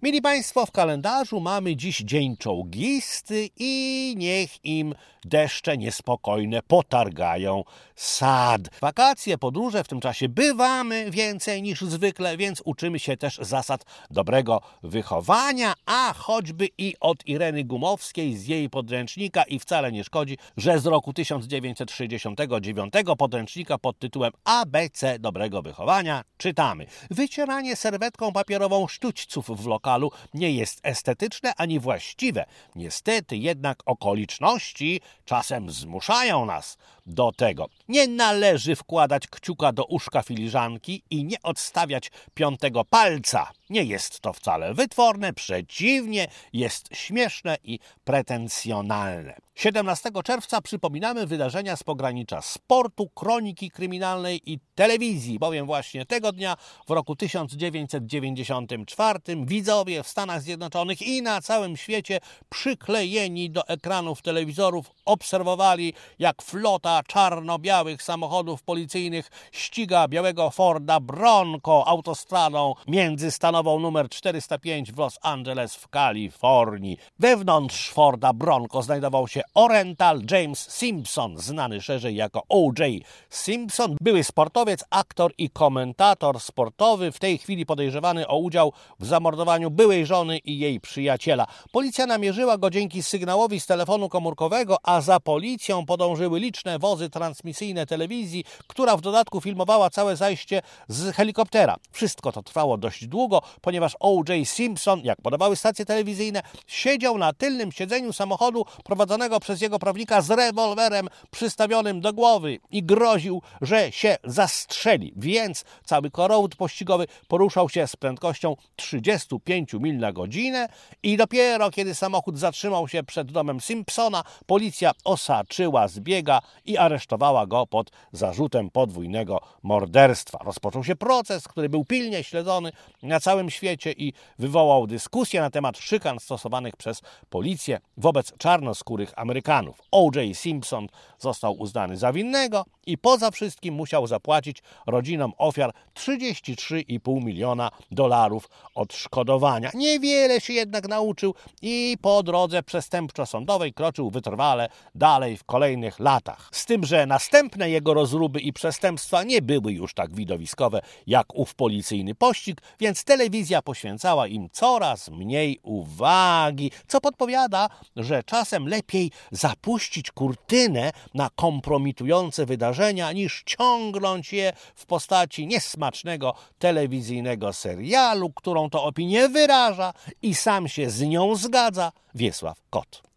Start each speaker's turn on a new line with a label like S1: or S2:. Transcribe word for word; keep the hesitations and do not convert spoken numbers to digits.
S1: Mili Państwo, w kalendarzu mamy dziś dzień czołgisty i niech im deszcze niespokojne potargają sad. Wakacje, podróże w tym czasie bywamy więcej niż zwykle, więc uczymy się też zasad dobrego wychowania, a choćby i od Ireny Gumowskiej z jej podręcznika i wcale nie szkodzi, że z roku tysiąc dziewięćset sześćdziesiątego dziewiątego podręcznika pod tytułem A B C dobrego wychowania czytamy. Wycieranie serwetką papierową sztućców w lokalu nie jest estetyczne ani właściwe. Niestety jednak okoliczności czasem zmuszają nas do tego. Nie należy wkładać kciuka do uszka filiżanki i nie odstawiać piątego palca. Nie jest to wcale wytworne, przeciwnie, jest śmieszne i pretensjonalne. siedemnastego czerwca przypominamy wydarzenia z pogranicza sportu, kroniki kryminalnej i telewizji, bowiem właśnie tego dnia w roku tysiąc dziewięćset dziewięćdziesiątym czwartym widzowie w Stanach Zjednoczonych i na całym świecie przyklejeni do ekranów telewizorów obserwowali, jak flota czarno-białych samochodów policyjnych ściga białego Forda Bronco autostradą międzystanową numer czterysta pięć w Los Angeles w Kalifornii. Wewnątrz Forda Bronco znajdował się Orenthal James Simpson, znany szerzej jako O J Simpson, były sportowiec, aktor i komentator sportowy, w tej chwili podejrzewany o udział w zamordowaniu byłej żony i jej przyjaciela. Policja namierzyła go dzięki sygnałowi z telefonu komórkowego, a za policją podążyły liczne wozy transmisyjne telewizji, która w dodatku filmowała całe zajście z helikoptera. Wszystko to trwało dość długo, ponieważ O J Simpson, jak podawały stacje telewizyjne, siedział na tylnym siedzeniu samochodu prowadzonego przez jego prawnika z rewolwerem przystawionym do głowy i groził, że się zastrzeli, więc cały korowód pościgowy poruszał się z prędkością trzydziestu pięciu mil na godzinę i dopiero kiedy samochód zatrzymał się przed domem Simpsona, policja osaczyła z biega i aresztowała go pod zarzutem podwójnego morderstwa. Rozpoczął się proces, który był pilnie śledzony na całym świecie i wywołał dyskusję na temat szykan stosowanych przez policję wobec czarnoskórych Amerykanów. O J Simpson został uznany za winnego i poza wszystkim musiał zapłacić rodzinom ofiar trzydzieści trzy i pół miliona dolarów odszkodowania. Niewiele się jednak nauczył i po drodze przestępczo-sądowej kroczył wytrwale dalej w kolejnych latach. Z tym, że następne jego rozruby i przestępstwa nie były już tak widowiskowe jak ów policyjny pościg, więc telewizja poświęcała im coraz mniej uwagi, co podpowiada, że czasem lepiej zapuścić kurtynę na kompromitujące wydarzenia, niż ciągnąć je w postaci niesmacznego telewizyjnego serialu, którą to opinię wyraża i sam się z nią zgadza Wiesław Kot.